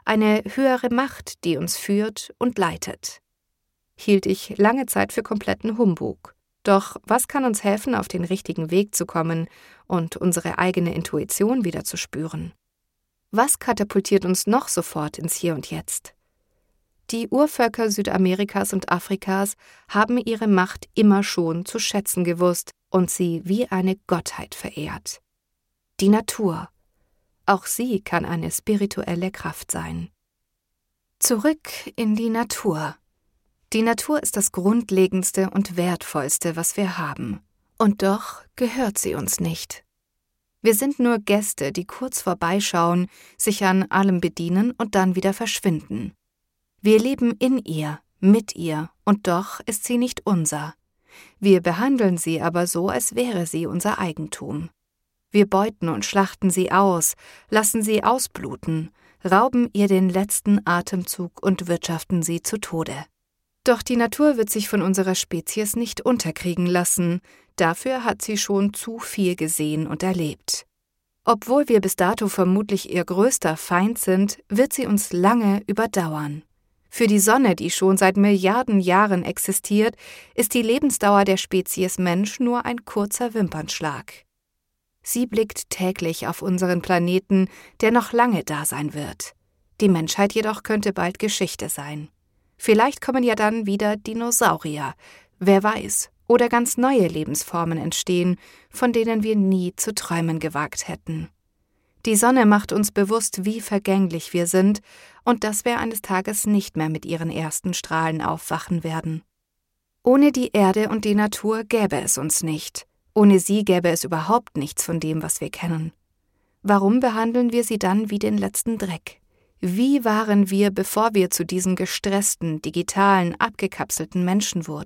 eine höhere Macht, die uns führt und leitet. Hielt ich lange Zeit für kompletten Humbug. Doch was kann uns helfen, auf den richtigen Weg zu kommen und unsere eigene Intuition wieder zu spüren? Was katapultiert uns noch sofort ins Hier und Jetzt? Die Urvölker Südamerikas und Afrikas haben ihre Macht immer schon zu schätzen gewusst und sie wie eine Gottheit verehrt. Die Natur. Auch sie kann eine spirituelle Kraft sein. Zurück in die Natur. Die Natur ist das Grundlegendste und Wertvollste, was wir haben. Und doch gehört sie uns nicht. Wir sind nur Gäste, die kurz vorbeischauen, sich an allem bedienen und dann wieder verschwinden. Wir leben in ihr, mit ihr, und doch ist sie nicht unser. Wir behandeln sie aber so, als wäre sie unser Eigentum. Wir beuten und schlachten sie aus, lassen sie ausbluten, rauben ihr den letzten Atemzug und wirtschaften sie zu Tode. Doch die Natur wird sich von unserer Spezies nicht unterkriegen lassen, dafür hat sie schon zu viel gesehen und erlebt. Obwohl wir bis dato vermutlich ihr größter Feind sind, wird sie uns lange überdauern. Für die Sonne, die schon seit Milliarden Jahren existiert, ist die Lebensdauer der Spezies Mensch nur ein kurzer Wimpernschlag. Sie blickt täglich auf unseren Planeten, der noch lange da sein wird. Die Menschheit jedoch könnte bald Geschichte sein. Vielleicht kommen ja dann wieder Dinosaurier, wer weiß, oder ganz neue Lebensformen entstehen, von denen wir nie zu träumen gewagt hätten. Die Sonne macht uns bewusst, wie vergänglich wir sind und dass wir eines Tages nicht mehr mit ihren ersten Strahlen aufwachen werden. Ohne die Erde und die Natur gäbe es uns nicht. Ohne sie gäbe es überhaupt nichts von dem, was wir kennen. Warum behandeln wir sie dann wie den letzten Dreck? Wie waren wir, bevor wir zu diesen gestressten, digitalen, abgekapselten Menschen wurden?